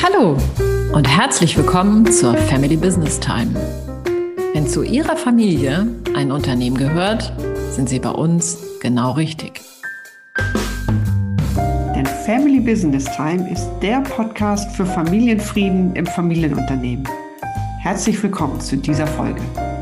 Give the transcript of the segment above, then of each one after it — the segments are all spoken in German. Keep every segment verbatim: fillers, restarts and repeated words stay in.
Hallo und herzlich willkommen zur Family Business Time. Wenn zu Ihrer Familie ein Unternehmen gehört, sind Sie bei uns genau richtig. Denn Family Business Time ist der Podcast für Familienfrieden im Familienunternehmen. Herzlich willkommen zu dieser Folge.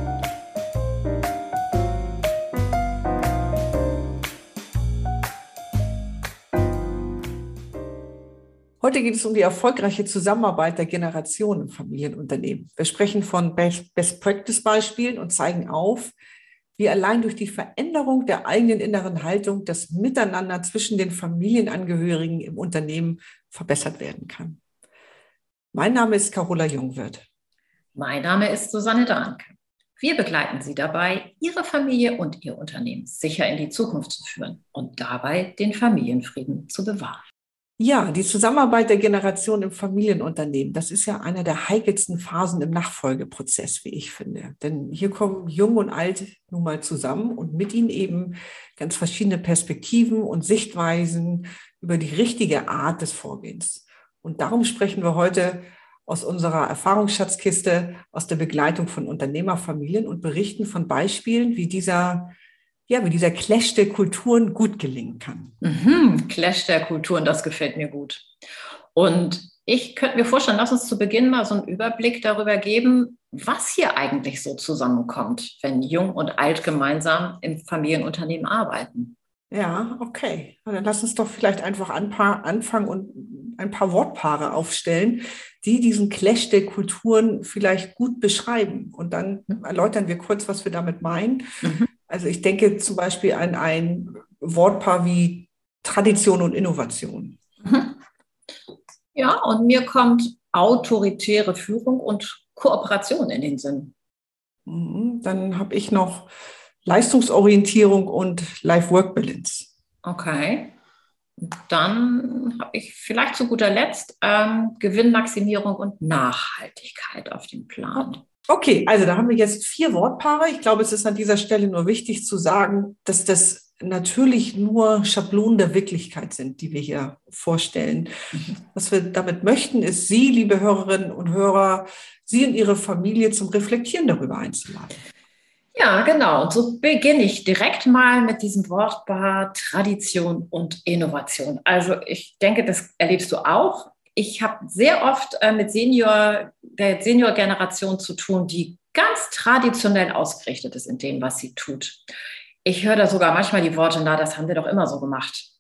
Heute geht es um die erfolgreiche Zusammenarbeit der Generation im Familienunternehmen. Wir sprechen von Best-Practice-Beispielen und zeigen auf, wie allein durch die Veränderung der eigenen inneren Haltung das Miteinander zwischen den Familienangehörigen im Unternehmen verbessert werden kann. Mein Name ist Carola Jungwirth. Mein Name ist Susanne Dahnke. Wir begleiten Sie dabei, Ihre Familie und Ihr Unternehmen sicher in die Zukunft zu führen und dabei den Familienfrieden zu bewahren. Ja, die Zusammenarbeit der Generation im Familienunternehmen, das ist ja eine der heikelsten Phasen im Nachfolgeprozess, wie ich finde. Denn hier kommen Jung und Alt nun mal zusammen und mit ihnen eben ganz verschiedene Perspektiven und Sichtweisen über die richtige Art des Vorgehens. Und darum sprechen wir heute aus unserer Erfahrungsschatzkiste, aus der Begleitung von Unternehmerfamilien und berichten von Beispielen, wie dieser Ja, wie dieser Clash der Kulturen gut gelingen kann. Mhm, Clash der Kulturen, das gefällt mir gut. Und ich könnte mir vorstellen, lass uns zu Beginn mal so einen Überblick darüber geben, was hier eigentlich so zusammenkommt, wenn Jung und Alt gemeinsam im Familienunternehmen arbeiten. Ja, okay. Dann lass uns doch vielleicht einfach anfangen und ein paar Wortpaare aufstellen, die diesen Clash der Kulturen vielleicht gut beschreiben. Und dann erläutern wir kurz, was wir damit meinen. Mhm. Also ich denke zum Beispiel an ein Wortpaar wie Tradition und Innovation. Ja, und mir kommt autoritäre Führung und Kooperation in den Sinn. Dann habe ich noch Leistungsorientierung und Life-Work-Balance. Okay. Dann habe ich vielleicht zu guter Letzt ähm, Gewinnmaximierung und Nachhaltigkeit auf dem Plan. Okay, also da haben wir jetzt vier Wortpaare. Ich glaube, es ist an dieser Stelle nur wichtig zu sagen, dass das natürlich nur Schablonen der Wirklichkeit sind, die wir hier vorstellen. Mhm. Was wir damit möchten, ist Sie, liebe Hörerinnen und Hörer, Sie und Ihre Familie zum Reflektieren darüber einzuladen. Ja, genau. Und so beginne ich direkt mal mit diesem Wortpaar Tradition und Innovation. Also ich denke, das erlebst du auch. Ich habe sehr oft äh, mit Senior, der Senior-Generation zu tun, die ganz traditionell ausgerichtet ist in dem, was sie tut. Ich höre da sogar manchmal die Worte, na, das haben wir doch immer so gemacht.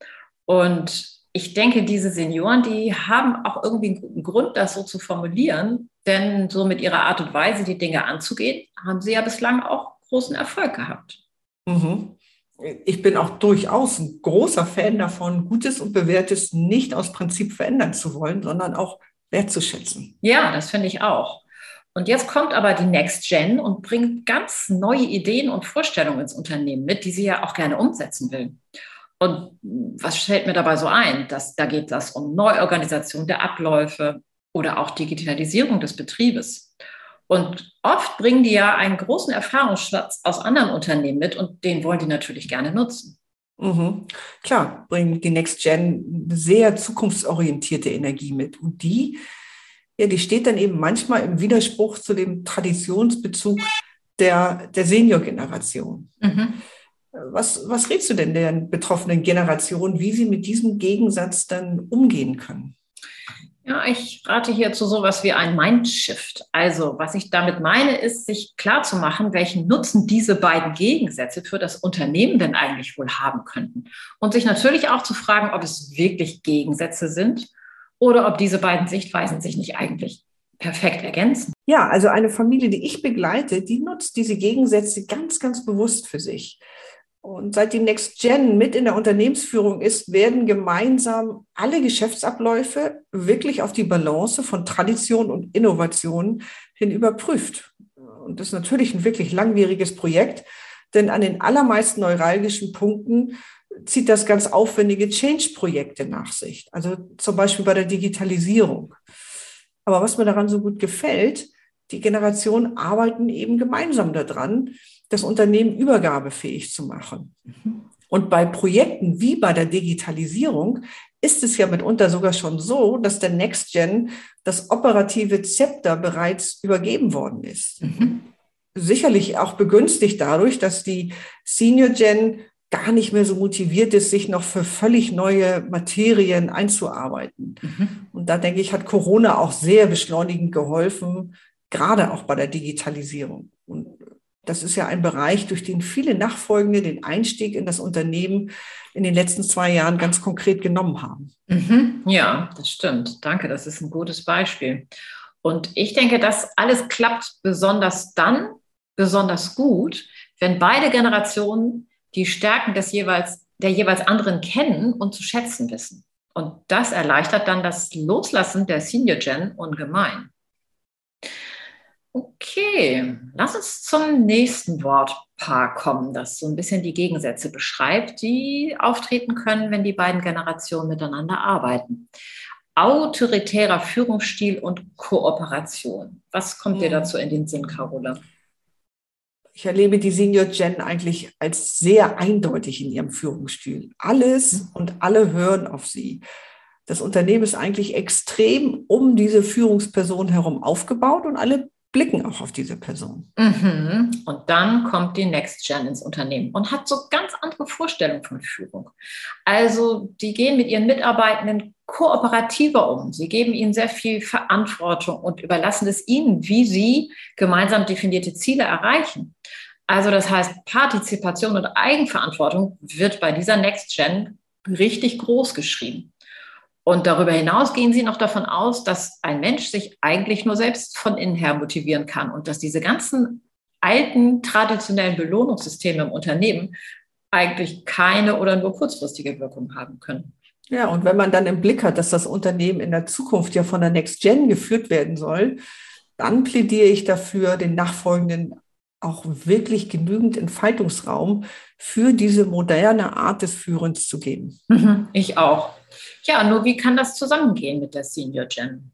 Und ich denke, diese Senioren, die haben auch irgendwie einen guten Grund, das so zu formulieren, denn so mit ihrer Art und Weise, die Dinge anzugehen, haben sie ja bislang auch großen Erfolg gehabt. Mhm. Ich bin auch durchaus ein großer Fan davon, Gutes und Bewährtes nicht aus Prinzip verändern zu wollen, sondern auch wertzuschätzen. Ja, das finde ich auch. Und jetzt kommt aber die Next Gen und bringt ganz neue Ideen und Vorstellungen ins Unternehmen mit, die sie ja auch gerne umsetzen will. Und was fällt mir dabei so ein? Dass, da geht es um Neuorganisation der Abläufe oder auch Digitalisierung des Betriebes. Und oft bringen die ja einen großen Erfahrungsschatz aus anderen Unternehmen mit und den wollen die natürlich gerne nutzen. Mhm. Klar, bringen die Next Gen eine sehr zukunftsorientierte Energie mit. Und die, ja, die steht dann eben manchmal im Widerspruch zu dem Traditionsbezug der, der Senior-Generation. Mhm. Was, was rätst du denn der betroffenen Generation, wie sie mit diesem Gegensatz dann umgehen können? Ja, ich rate hier zu sowas wie ein Mindshift. Also, was ich damit meine, ist, sich klarzumachen, welchen Nutzen diese beiden Gegensätze für das Unternehmen denn eigentlich wohl haben könnten. Und sich natürlich auch zu fragen, ob es wirklich Gegensätze sind oder ob diese beiden Sichtweisen sich nicht eigentlich perfekt ergänzen. Ja, also eine Familie, die ich begleite, die nutzt diese Gegensätze ganz, ganz bewusst für sich. Und seit die Next Gen mit in der Unternehmensführung ist, werden gemeinsam alle Geschäftsabläufe wirklich auf die Balance von Tradition und Innovation hin überprüft. Und das ist natürlich ein wirklich langwieriges Projekt, denn an den allermeisten neuralgischen Punkten zieht das ganz aufwendige Change-Projekte nach sich, also zum Beispiel bei der Digitalisierung. Aber was mir daran so gut gefällt, die Generationen arbeiten eben gemeinsam daran, das Unternehmen übergabefähig zu machen. Und bei Projekten wie bei der Digitalisierung ist es ja mitunter sogar schon so, dass der Next Gen das operative Zepter bereits übergeben worden ist. Mhm. Sicherlich auch begünstigt dadurch, dass die Senior Gen gar nicht mehr so motiviert ist, sich noch für völlig neue Materien einzuarbeiten. Mhm. Und da denke ich, hat Corona auch sehr beschleunigend geholfen, gerade auch bei der Digitalisierung. Und das ist ja ein Bereich, durch den viele Nachfolgende den Einstieg in das Unternehmen in den letzten zwei Jahren ganz konkret genommen haben. Mhm. Ja, das stimmt. Danke, das ist ein gutes Beispiel. Und ich denke, das alles klappt besonders dann, besonders gut, wenn beide Generationen die Stärken des jeweils, der jeweils anderen kennen und zu schätzen wissen. Und das erleichtert dann das Loslassen der Senior Gen ungemein. Okay, lass uns zum nächsten Wortpaar kommen, das so ein bisschen die Gegensätze beschreibt, die auftreten können, wenn die beiden Generationen miteinander arbeiten. Autoritärer Führungsstil und Kooperation. Was kommt dir dazu in den Sinn, Carola? Ich erlebe die Senior Gen eigentlich als sehr eindeutig in ihrem Führungsstil. Alles und alle hören auf sie. Das Unternehmen ist eigentlich extrem um diese Führungsperson herum aufgebaut und alle blicken auch auf diese Person. Mhm. Und dann kommt die Next Gen ins Unternehmen und hat so ganz andere Vorstellungen von Führung. Also die gehen mit ihren Mitarbeitenden kooperativer um. Sie geben ihnen sehr viel Verantwortung und überlassen es ihnen, wie sie gemeinsam definierte Ziele erreichen. Also das heißt, Partizipation und Eigenverantwortung wird bei dieser Next Gen richtig groß geschrieben. Und darüber hinaus gehen sie noch davon aus, dass ein Mensch sich eigentlich nur selbst von innen her motivieren kann und dass diese ganzen alten, traditionellen Belohnungssysteme im Unternehmen eigentlich keine oder nur kurzfristige Wirkung haben können. Ja, und wenn man dann im Blick hat, dass das Unternehmen in der Zukunft ja von der Next Gen geführt werden soll, dann plädiere ich dafür, den Nachfolgenden auch wirklich genügend Entfaltungsraum für diese moderne Art des Führens zu geben. Mhm, ich auch. Ja, nur wie kann das zusammengehen mit der Senior Gen?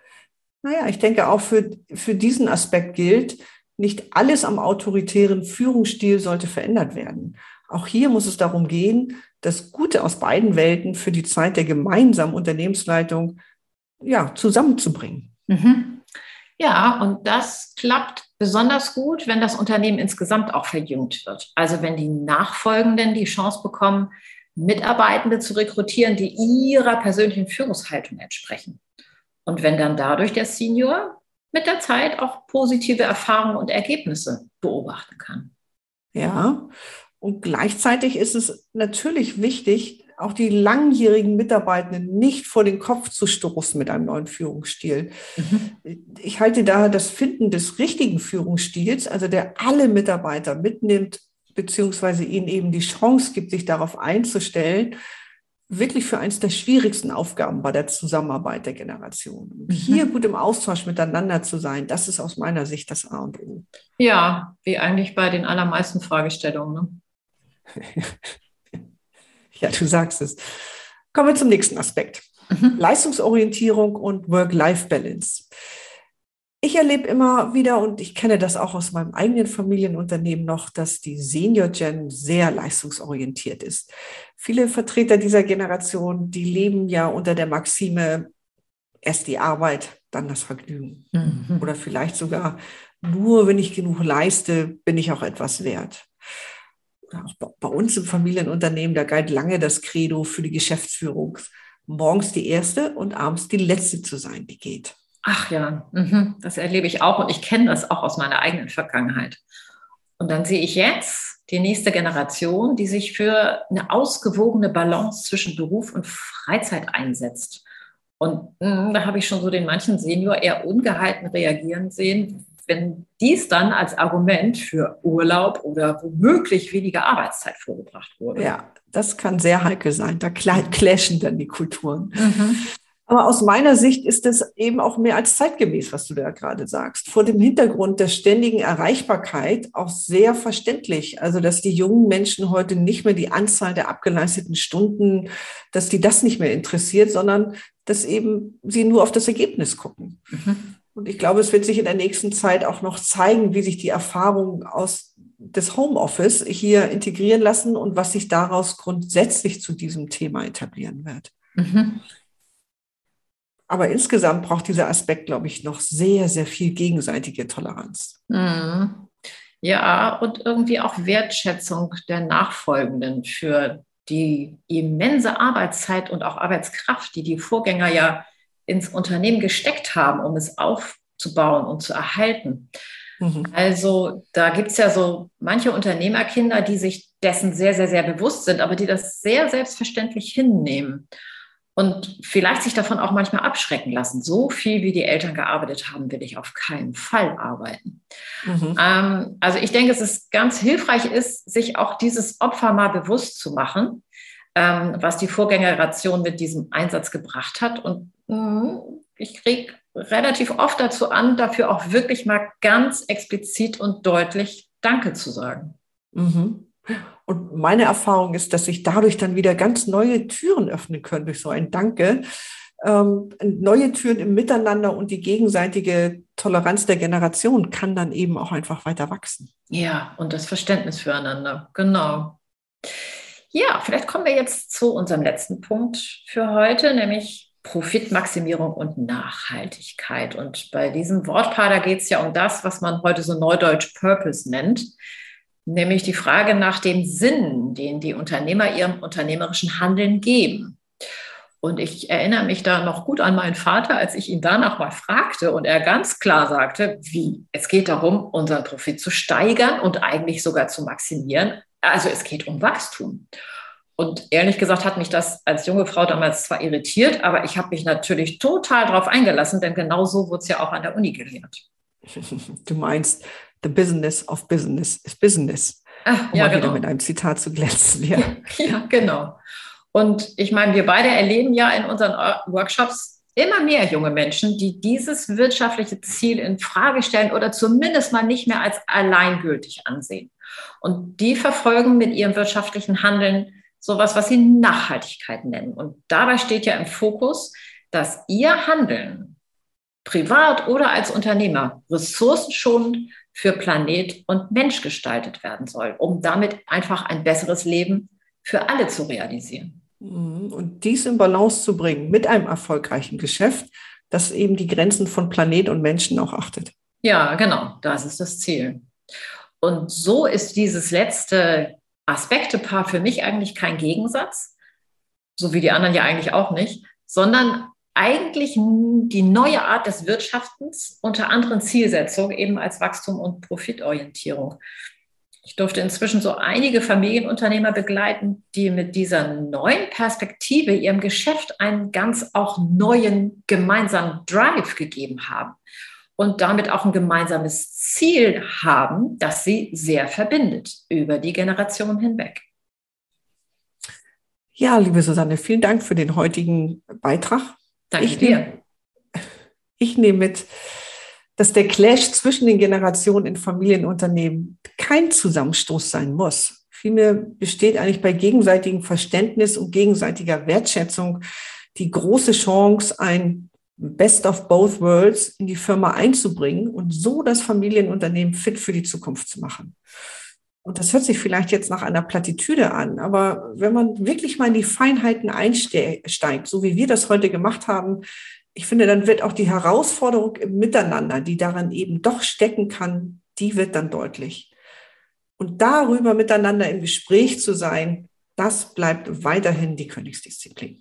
Naja, ich denke auch für, für diesen Aspekt gilt, nicht alles am autoritären Führungsstil sollte verändert werden. Auch hier muss es darum gehen, das Gute aus beiden Welten für die Zeit der gemeinsamen Unternehmensleitung ja, zusammenzubringen. Mhm. Ja, und das klappt besonders gut, wenn das Unternehmen insgesamt auch verjüngt wird. Also wenn die Nachfolgenden die Chance bekommen, Mitarbeitende zu rekrutieren, die ihrer persönlichen Führungshaltung entsprechen. Und wenn dann dadurch der Senior mit der Zeit auch positive Erfahrungen und Ergebnisse beobachten kann. Ja, und gleichzeitig ist es natürlich wichtig, auch die langjährigen Mitarbeitenden nicht vor den Kopf zu stoßen mit einem neuen Führungsstil. Mhm. Ich halte daher das Finden des richtigen Führungsstils, also der alle Mitarbeiter mitnimmt, beziehungsweise ihnen eben die Chance gibt, sich darauf einzustellen, wirklich für eines der schwierigsten Aufgaben bei der Zusammenarbeit der Generation. Und hier mhm. gut im Austausch miteinander zu sein, das ist aus meiner Sicht das A und O. Ja, wie eigentlich bei den allermeisten Fragestellungen. Ne? Ja, du sagst es. Kommen wir zum nächsten Aspekt. Mhm. Leistungsorientierung und Work-Life-Balance. Ich erlebe immer wieder, und ich kenne das auch aus meinem eigenen Familienunternehmen noch, dass die Senior Gen sehr leistungsorientiert ist. Viele Vertreter dieser Generation, die leben ja unter der Maxime, erst die Arbeit, dann das Vergnügen. Mhm. Oder vielleicht sogar, nur wenn ich genug leiste, bin ich auch etwas wert. Auch bei uns im Familienunternehmen, da galt lange das Credo für die Geschäftsführung, morgens die erste und abends die letzte zu sein, die geht. Ach ja, das erlebe ich auch und ich kenne das auch aus meiner eigenen Vergangenheit. Und dann sehe ich jetzt die nächste Generation, die sich für eine ausgewogene Balance zwischen Beruf und Freizeit einsetzt. Und mh, da habe ich schon so den manchen Senior eher ungehalten reagieren sehen, wenn dies dann als Argument für Urlaub oder womöglich weniger Arbeitszeit vorgebracht wurde. Ja, das kann sehr heikel sein. Da clashen dann die Kulturen. Mhm. Aber aus meiner Sicht ist es eben auch mehr als zeitgemäß, was du da gerade sagst. Vor dem Hintergrund der ständigen Erreichbarkeit auch sehr verständlich. Also, dass die jungen Menschen heute nicht mehr die Anzahl der abgeleisteten Stunden, dass die das nicht mehr interessiert, sondern dass eben sie nur auf das Ergebnis gucken. Mhm. Und ich glaube, es wird sich in der nächsten Zeit auch noch zeigen, wie sich die Erfahrungen aus des Homeoffice hier integrieren lassen und was sich daraus grundsätzlich zu diesem Thema etablieren wird. Mhm. Aber insgesamt braucht dieser Aspekt, glaube ich, noch sehr, sehr viel gegenseitige Toleranz. Mhm. Ja, und irgendwie auch Wertschätzung der Nachfolgenden für die immense Arbeitszeit und auch Arbeitskraft, die die Vorgänger ja ins Unternehmen gesteckt haben, um es aufzubauen und zu erhalten. Mhm. Also da gibt es ja so manche Unternehmerkinder, die sich dessen sehr, sehr, sehr bewusst sind, aber die das sehr selbstverständlich hinnehmen und vielleicht sich davon auch manchmal abschrecken lassen. So viel, wie die Eltern gearbeitet haben, will ich auf keinen Fall arbeiten. Mhm. Ähm, also ich denke, dass es ganz hilfreich ist, sich auch dieses Opfer mal bewusst zu machen, ähm, was die Vorgängergeneration mit diesem Einsatz gebracht hat. Und mh, ich kriege relativ oft dazu an, dafür auch wirklich mal ganz explizit und deutlich Danke zu sagen. Mhm. Und meine Erfahrung ist, dass sich dadurch dann wieder ganz neue Türen öffnen können durch so ein Danke. Ähm, neue Türen im Miteinander und die gegenseitige Toleranz der Generation kann dann eben auch einfach weiter wachsen. Ja, und das Verständnis füreinander, genau. Ja, vielleicht kommen wir jetzt zu unserem letzten Punkt für heute, nämlich Profitmaximierung und Nachhaltigkeit. Und bei diesem Wortpaar, da geht es ja um das, was man heute so neudeutsch Purpose nennt, nämlich die Frage nach dem Sinn, den die Unternehmer ihrem unternehmerischen Handeln geben. Und ich erinnere mich da noch gut an meinen Vater, als ich ihn danach mal fragte und er ganz klar sagte, wie, es geht darum, unseren Profit zu steigern und eigentlich sogar zu maximieren. Also es geht um Wachstum. Und ehrlich gesagt hat mich das als junge Frau damals zwar irritiert, aber ich habe mich natürlich total darauf eingelassen, denn genau so wurde es ja auch an der Uni gelehrt. Du meinst, the business of business is business. Ach, um ja, mal genau. wieder mit einem Zitat zu glänzen. Ja, ja genau. Und ich meine, wir beide erleben ja in unseren Workshops immer mehr junge Menschen, die dieses wirtschaftliche Ziel in Frage stellen oder zumindest mal nicht mehr als alleingültig ansehen. Und die verfolgen mit ihrem wirtschaftlichen Handeln sowas, was sie Nachhaltigkeit nennen. Und dabei steht ja im Fokus, dass ihr Handeln, privat oder als Unternehmer, ressourcenschonend für Planet und Mensch gestaltet werden soll, um damit einfach ein besseres Leben für alle zu realisieren. Und dies in Balance zu bringen mit einem erfolgreichen Geschäft, das eben die Grenzen von Planet und Menschen auch achtet. Ja, genau, das ist das Ziel. Und so ist dieses letzte Aspektepaar für mich eigentlich kein Gegensatz, so wie die anderen ja eigentlich auch nicht, sondern eigentlich die neue Art des Wirtschaftens unter anderen Zielsetzungen, eben als Wachstum und Profitorientierung. Ich durfte inzwischen so einige Familienunternehmer begleiten, die mit dieser neuen Perspektive ihrem Geschäft einen ganz auch neuen gemeinsamen Drive gegeben haben und damit auch ein gemeinsames Ziel haben, das sie sehr verbindet über die Generationen hinweg. Ja, liebe Susanne, vielen Dank für den heutigen Beitrag. Danke ich dir. Nehm, ich nehme mit, dass der Clash zwischen den Generationen in Familienunternehmen kein Zusammenstoß sein muss. Vielmehr besteht eigentlich bei gegenseitigem Verständnis und gegenseitiger Wertschätzung die große Chance, ein Best of both worlds in die Firma einzubringen und so das Familienunternehmen fit für die Zukunft zu machen. Und das hört sich vielleicht jetzt nach einer Plattitüde an, aber wenn man wirklich mal in die Feinheiten einsteigt, so wie wir das heute gemacht haben, ich finde, dann wird auch die Herausforderung im Miteinander, die daran eben doch stecken kann, die wird dann deutlich. Und darüber miteinander im Gespräch zu sein, das bleibt weiterhin die Königsdisziplin.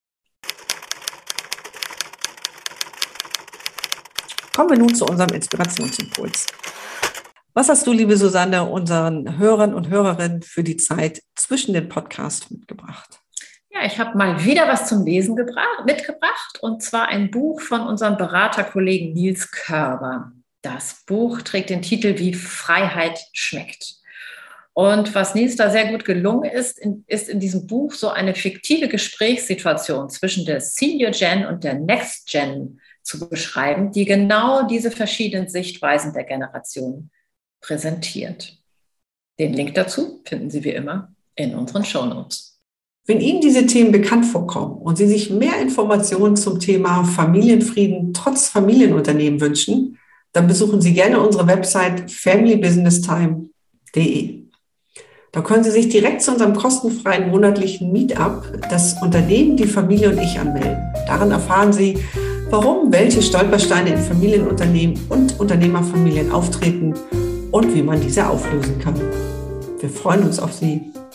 Kommen wir nun zu unserem Inspirationsimpuls. Was hast du, liebe Susanne, unseren Hörern und Hörerinnen für die Zeit zwischen den Podcasts mitgebracht? Ja, ich habe mal wieder was zum Lesen gebracht, mitgebracht, und zwar ein Buch von unserem Beraterkollegen Nils Körber. Das Buch trägt den Titel Wie Freiheit schmeckt. Und was Nils da sehr gut gelungen ist, in, ist in diesem Buch so eine fiktive Gesprächssituation zwischen der Senior Gen und der Next Gen zu beschreiben, die genau diese verschiedenen Sichtweisen der Generationen präsentiert. Den Link dazu finden Sie wie immer in unseren Shownotes. Wenn Ihnen diese Themen bekannt vorkommen und Sie sich mehr Informationen zum Thema Familienfrieden trotz Familienunternehmen wünschen, dann besuchen Sie gerne unsere Website family business time punkt de. Da können Sie sich direkt zu unserem kostenfreien monatlichen Meetup, das Unternehmen, die Familie und ich, anmelden. Darin erfahren Sie, warum welche Stolpersteine in Familienunternehmen und Unternehmerfamilien auftreten und wie man diese auflösen kann. Wir freuen uns auf Sie.